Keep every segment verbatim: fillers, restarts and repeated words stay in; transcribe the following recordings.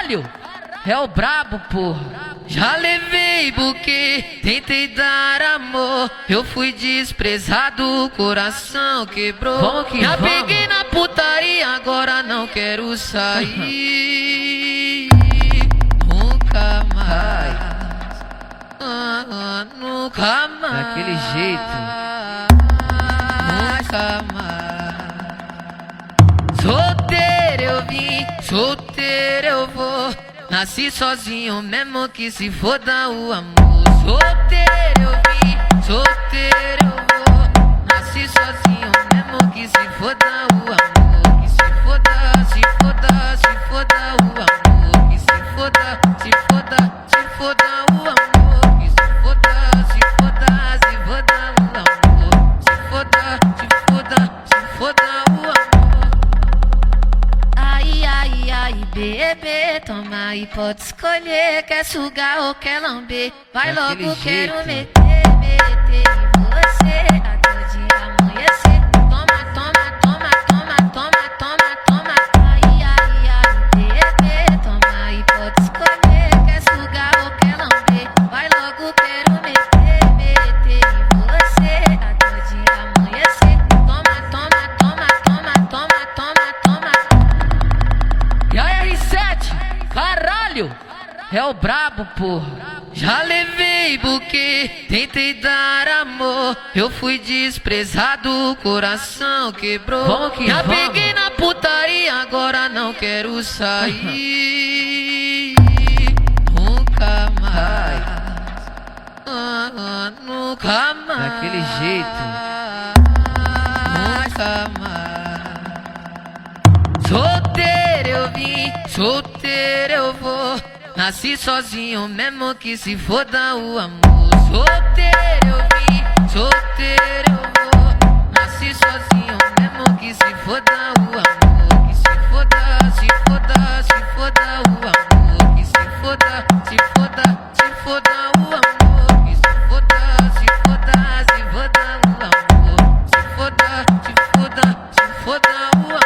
Caralho, é o brabo, porra. Já levei buquê, tentei dar amor, eu fui desprezado, o coração quebrou. Vamos que Já vamos. peguei na putaria, agora não quero sair. Nunca mais, ah, ah, nunca mais. Daquele jeito. Nunca mais. Solteiro eu vim, solteiro eu vou. Nasci sozinho mesmo que se foda o amor. Solteiro eu vim, solteiro eu vou. Nasci sozinho mesmo que se foda o amor. Que se foda, se foda, se foda o amor. Que se foda, se foda, se foda o amor. Que se foda, se foda, se foda o amor. Se foda, se foda, se foda o amor. Ai, ai, ai, bebê, toma e pode escolher. Quer sugar ou quer lamber? Vai Daquele logo, jeito. quero meter, meter em você até o dia amanhecer. Toma, toma, toma, toma, toma, toma, toma. Ai, ai, ai, bebê, toma e pode escolher. Quer sugar ou quer lamber? Vai logo, quero meter, meter em você até o dia amanhecer. Toma, toma, toma, toma, toma, toma, toma. E a R sete, caralho, é o brabo, porra. Já levei buquê, tentei dar amor, eu fui desprezado, o coração quebrou. Vamos que Já vamos. peguei na putaria, agora não quero sair. Nunca mais, ah, ah, nunca mais. Daquele jeito. Nunca mais. Solteiro eu vim, solteiro eu vou. Nasci sozinho mesmo que se foda o amor. Solteiro eu vim, solteiro eu vou. Nasci sozinho mesmo que se foda o amor. Que se foda, se foda, se foda o amor. Que se foda, se foda, se foda o amor. Que se foda, se foda, se foda o amor. Se foda, se foda, se foda o amor.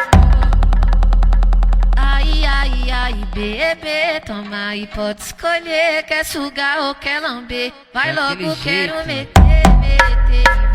Ai, ai, ai, bebê, toma e pode escolher. Quer sugar ou quer lamber? Vai Daquele logo, quero jeito. meter, meter em